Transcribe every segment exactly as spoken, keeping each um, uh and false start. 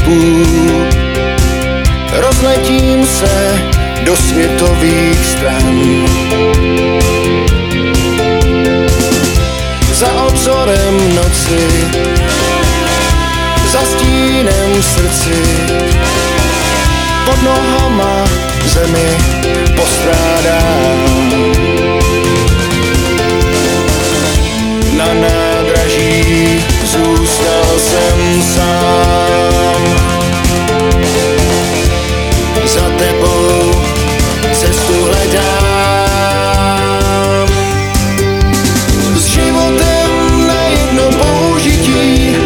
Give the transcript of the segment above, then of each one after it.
způb. Rozletím se do světových stran. Za obzorem noci, za stínem v srdci, pod nohama zemi postrádám. Na nádraží zůstal jsem sám. Za tebou cestu hledám. S životem na jedno použití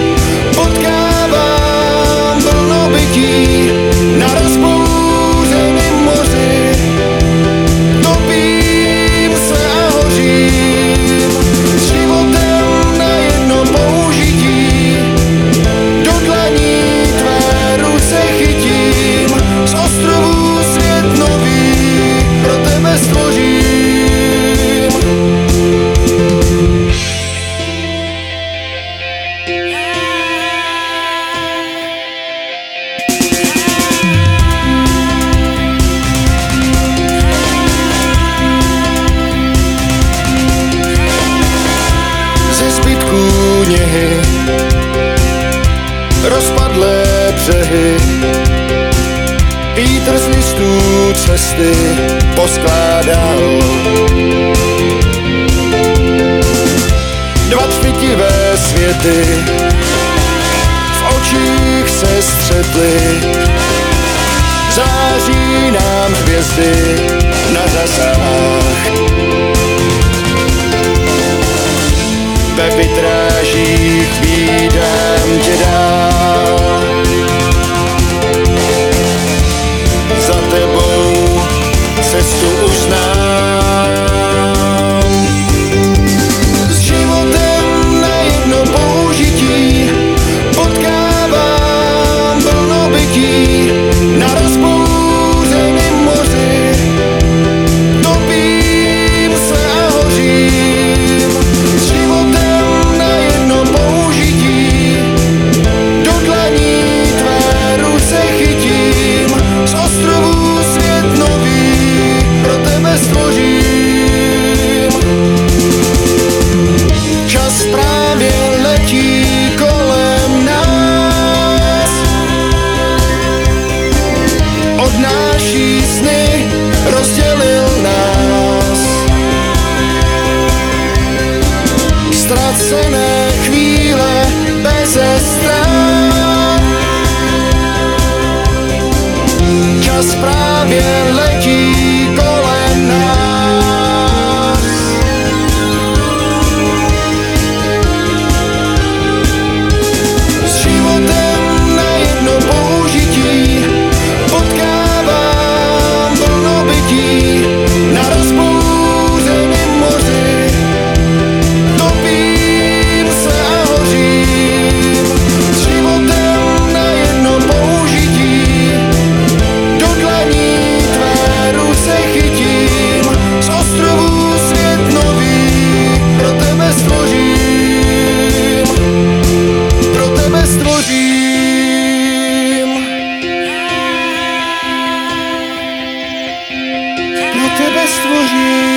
potkávám plnobytí. Na rozbouřeném moři topím se a hořím. S životem na jedno použití do dlaní tvé ruce chytím. Z ostrovů svět nový pro tebe stvořím. Ze zbytků něhy rozpadlé břehy, vítr z listů cesty poskládal. Dva třpitivé světy v očích se střetly, září nám hvězdy na řasách. Ve vitrážích vídám tě dál. Za tebou cestu už znám. S životem na jedno použití potkávám plnobytí. Na rozbouřeném moři topím se a hořím. S životem na jedno použití do dlaní tvé ruce chytím. Z ostrovů svět nový pro tebe stvořím. Čas právě letí kolem nás, odnáší sny, rozdělil nás. Ztracené chvíle beze strán. Čas právě letí kolem nás. S životem na jedno použití potkávám plnobytí. Na rozbouřeném moři topím se a hořím. S životem na jedno použití do dlaní tvé ruce chytím. Z ostrovů svět nový pro tebe stvořím. Pro tebe stvořím. Pro tebe stvořím.